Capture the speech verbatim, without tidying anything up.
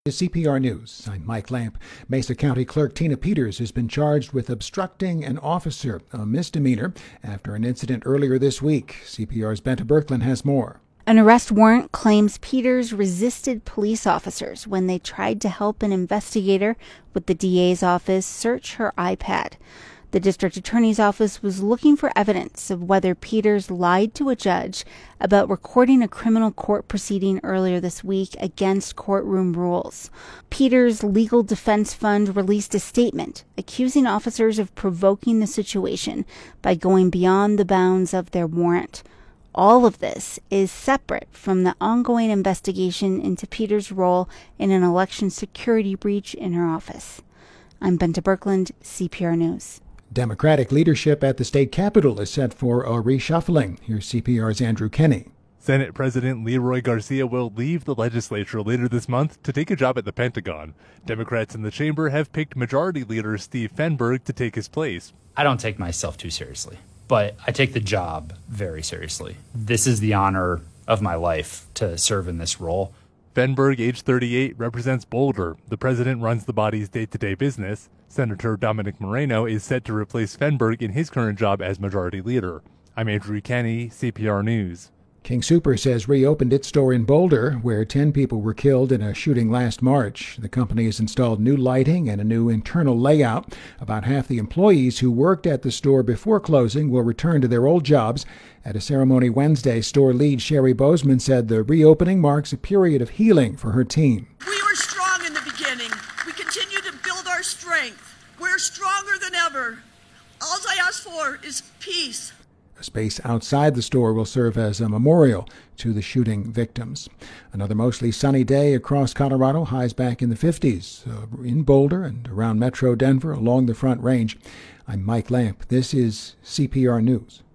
C P R News. I'm Mike Lamp. Mesa County Clerk Tina Peters has been charged with obstructing an officer, a misdemeanor, after an incident earlier this week. C P R's Benta Birkeland has more. An arrest warrant claims Peters resisted police officers when they tried to help an investigator with the D A's office search her iPad. The district attorney's office was looking for evidence of whether Peters lied to a judge about recording a criminal court proceeding earlier this week against courtroom rules. Peters' legal defense fund released a statement accusing officers of provoking the situation by going beyond the bounds of their warrant. All of this is separate from the ongoing investigation into Peters' role in an election security breach in her office. I'm Benta Birkeland, C P R News. Democratic leadership at the state capitol is set for a reshuffling. Here's C P R's Andrew Kenny. Senate President Leroy Garcia will leave the legislature later this month to take a job at the Pentagon. Democrats in the chamber have picked Majority Leader Steve Fenberg to take his place. I don't take myself too seriously, but I take the job very seriously. This is the honor of my life to serve in this role. Fenberg, age thirty-eight, represents Boulder. The president runs the body's day-to-day business. Senator Dominic Moreno is set to replace Fenberg in his current job as Majority Leader. I'm Andrew Kenny, C P R News. King Soopers has reopened its store in Boulder, where ten people were killed in a shooting last March. The company has installed new lighting and a new internal layout. About half the employees who worked at the store before closing will return to their old jobs. At a ceremony Wednesday, store lead Sherry Bozeman said the reopening marks a period of healing for her team. We were strong in the beginning. We continue to build our strength. We're stronger than ever. All I ask for is peace. A space outside the store will serve as a memorial to the shooting victims. Another mostly sunny day across Colorado, highs back in the fifties, uh, in Boulder and around Metro Denver along the Front Range. I'm Mike Lamp. This is C P R News.